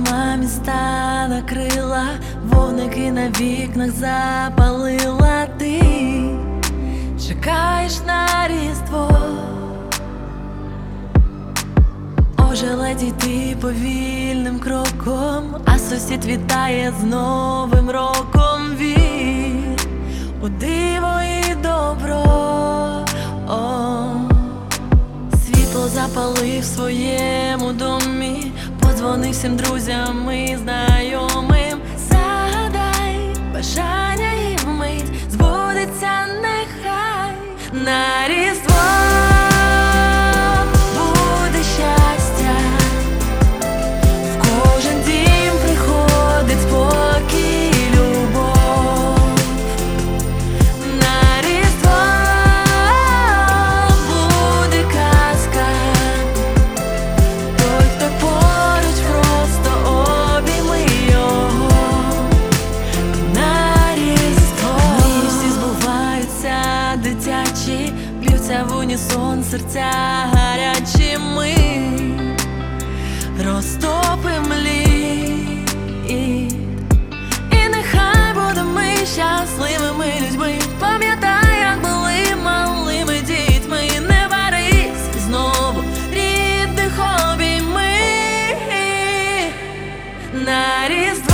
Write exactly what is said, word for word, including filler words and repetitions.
зима міста накрила, вогники на вікнах запалила. Ти чекаєш на Різдво, ожеледь йти повільним кроком, а сусід вітає з Новим роком. Вір у диво і добро, о, світло запали в своєму домі, подзвони всім друзям і знайомим. Загадай бажання і вмить збудеться нехай. На Різдво буде щастя, в кожен дім приходить спокій і любов. На Різдво буде казка, той, хто поруч, просто обійми його. На Різдво мрії всі збуваються дитячі, б'ються в унісон серця гарячі. Ми розтопим лід, і нехай будемо ми щасливими людьми. Пам'ятай, як були малими дітьми, не варись знову рідних обійми. На Різдво